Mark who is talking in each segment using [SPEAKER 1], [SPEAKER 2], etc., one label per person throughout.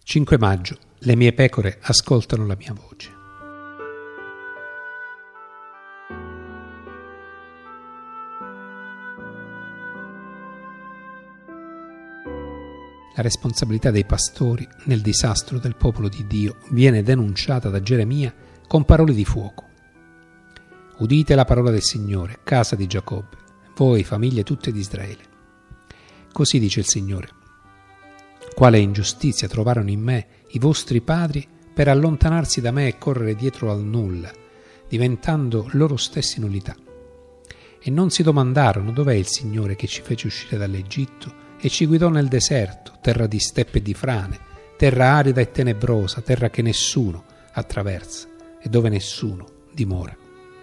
[SPEAKER 1] 5 maggio. Le mie pecore ascoltano la mia voce. La responsabilità dei pastori nel disastro del popolo di Dio viene denunciata da Geremia con parole di fuoco. Udite la parola del Signore, casa di Giacobbe, voi famiglie tutte di Israele. Così dice il Signore: quale ingiustizia trovarono in me i vostri padri per allontanarsi da me e correre dietro al nulla, diventando loro stessi nullità. E non si domandarono dov'è il Signore che ci fece uscire dall'Egitto e ci guidò nel deserto, terra di steppe e di frane, terra arida e tenebrosa, terra che nessuno attraversa e dove nessuno dimora.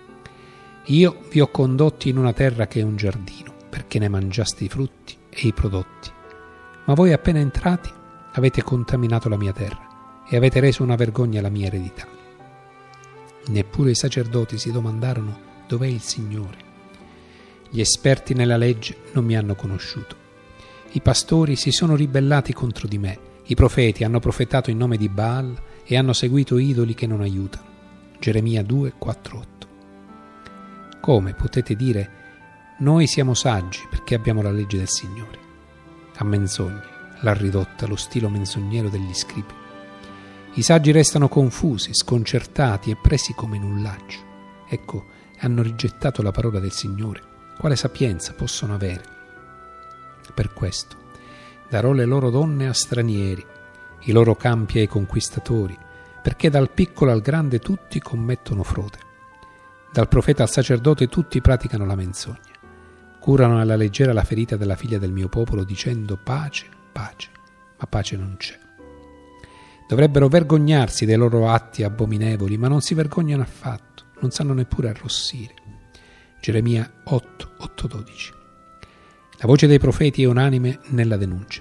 [SPEAKER 1] Io vi ho condotti in una terra che è un giardino, perché ne mangiaste i frutti e i prodotti. Ma voi appena entrati avete contaminato la mia terra e avete reso una vergogna la mia eredità. Neppure i sacerdoti si domandarono dov'è il Signore. Gli esperti nella legge non mi hanno conosciuto. I pastori si sono ribellati contro di me. I profeti hanno profetato in nome di Baal e hanno seguito idoli che non aiutano. Geremia 2, 4, 8. Come potete dire noi siamo saggi perché abbiamo la legge del Signore? A menzogne l'ha ridotta lo stilo menzognero degli scribi. I saggi restano confusi, sconcertati e presi come nullaggio. Ecco, hanno rigettato la parola del Signore. Quale sapienza possono avere? Per questo darò le loro donne a stranieri, i loro campi ai conquistatori, perché dal piccolo al grande tutti commettono frode. Dal profeta al sacerdote tutti praticano la menzogna. Curano alla leggera la ferita della figlia del mio popolo dicendo pace, pace, ma pace non c'è. Dovrebbero vergognarsi dei loro atti abominevoli, ma non si vergognano affatto, non sanno neppure arrossire. Geremia 8, 8, 12. La voce dei profeti è unanime nella denuncia.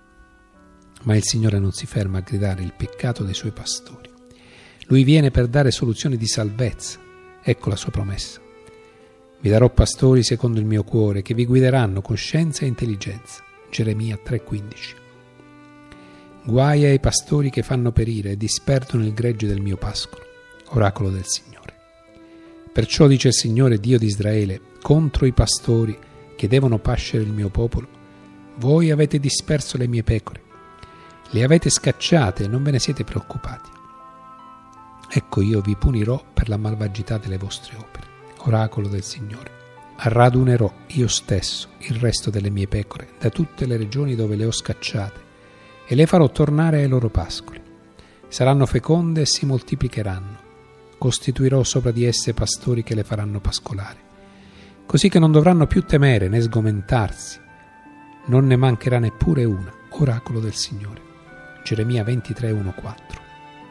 [SPEAKER 1] Ma il Signore non si ferma a gridare il peccato dei suoi pastori. Lui viene per dare soluzioni di salvezza. Ecco la sua promessa. Vi darò pastori secondo il mio cuore che vi guideranno con scienza e intelligenza. Geremia 3,15. Guai ai pastori che fanno perire e disperdono il gregge del mio pascolo. Oracolo del Signore. Perciò dice il Signore Dio di Israele contro i pastori che devono pascere il mio popolo: voi avete disperso le mie pecore, le avete scacciate e non ve ne siete preoccupati. Ecco, io vi punirò per la malvagità delle vostre opere. Oracolo del Signore. Radunerò io stesso il resto delle mie pecore da tutte le regioni dove le ho scacciate e le farò tornare ai loro pascoli. Saranno feconde e si moltiplicheranno. Costituirò sopra di esse pastori che le faranno pascolare, così che non dovranno più temere né sgomentarsi. Non ne mancherà neppure una. Oracolo del Signore. Geremia 23, 1, 4.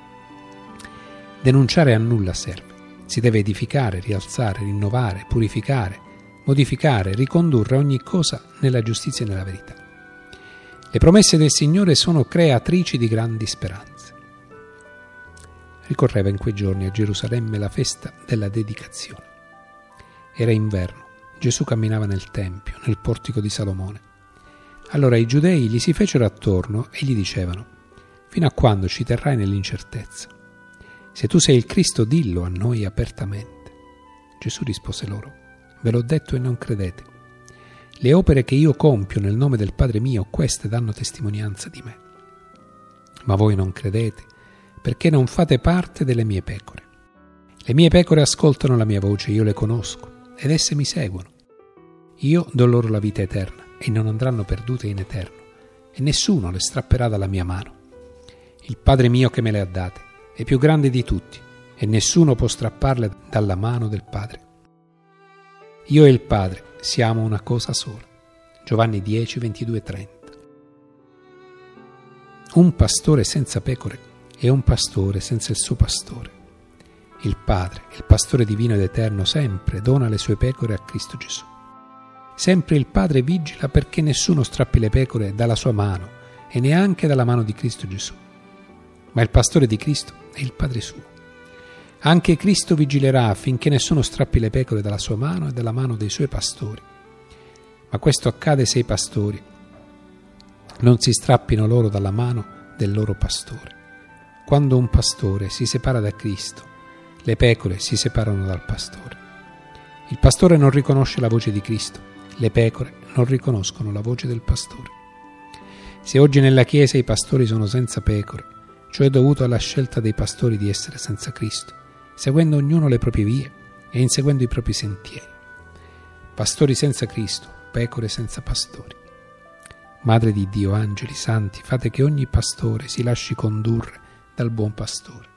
[SPEAKER 1] Denunciare a nulla serve. Si deve edificare, rialzare, rinnovare, purificare, modificare, ricondurre ogni cosa nella giustizia e nella verità. Le promesse del Signore sono creatrici di grandi speranze. Ricorreva in quei giorni a Gerusalemme la festa della dedicazione. Era inverno. Gesù camminava nel Tempio, nel portico di Salomone. Allora i giudei gli si fecero attorno e gli dicevano: fino a quando ci terrai nell'incertezza? Se tu sei il Cristo, dillo a noi apertamente. Gesù rispose loro: ve l'ho detto e non credete. Le opere che io compio nel nome del Padre mio, queste danno testimonianza di me. Ma voi non credete, perché non fate parte delle mie pecore. Le mie pecore ascoltano la mia voce, io le conosco, ed esse mi seguono. Io do loro la vita eterna, e non andranno perdute in eterno, e nessuno le strapperà dalla mia mano. Il Padre mio che me le ha date è più grande di tutti, e nessuno può strapparle dalla mano del Padre. Io e il Padre siamo una cosa sola. Giovanni 10, 22, 30. Un pastore senza pecore è un pastore senza il suo pastore. Il Padre, il pastore divino ed eterno, sempre dona le sue pecore a Cristo Gesù. Sempre il Padre vigila perché nessuno strappi le pecore dalla sua mano e neanche dalla mano di Cristo Gesù. Ma il pastore di Cristo è il Padre suo. Anche Cristo vigilerà affinché nessuno strappi le pecore dalla sua mano e dalla mano dei suoi pastori. Ma questo accade se i pastori non si strappino loro dalla mano del loro pastore. Quando un pastore si separa da Cristo, le pecore si separano dal pastore. Il pastore non riconosce la voce di Cristo, le pecore non riconoscono la voce del pastore. Se oggi nella Chiesa i pastori sono senza pecore, ciò è dovuto alla scelta dei pastori di essere senza Cristo, seguendo ognuno le proprie vie e inseguendo i propri sentieri. Pastori senza Cristo, pecore senza pastori. Madre di Dio, angeli, santi, fate che ogni pastore si lasci condurre dal buon pastore.